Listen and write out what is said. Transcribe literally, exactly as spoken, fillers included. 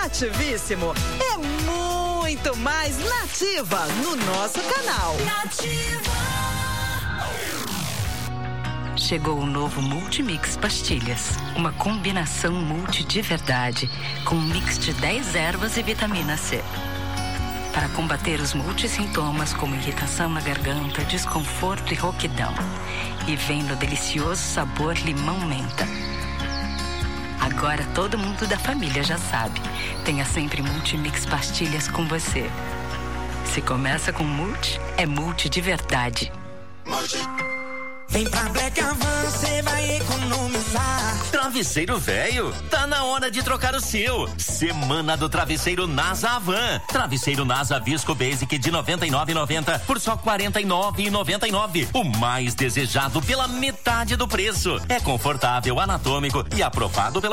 Ativíssimo é muito mais Nativa no nosso canal. Nativa. Chegou o novo Multimix Pastilhas. Uma combinação multi de verdade, com um mix de dez ervas e vitamina C. Para combater os multissintomas como irritação na garganta, desconforto e rouquidão. E vem no delicioso sabor limão-menta. Agora todo mundo da família já sabe. Tenha sempre Multimix Pastilhas com você. Se começa com multi, é multi de verdade. Multi. Vem pra Black Avan, você vai economizar. Travesseiro velho? Tá na hora de trocar o seu. Semana do Travesseiro NASA Avan. Travesseiro NASA Visco Basic de noventa e nove reais e noventa centavos por só quarenta e nove reais e noventa e nove centavos. O mais desejado pela metade do preço. É confortável, anatômico e aprovado pela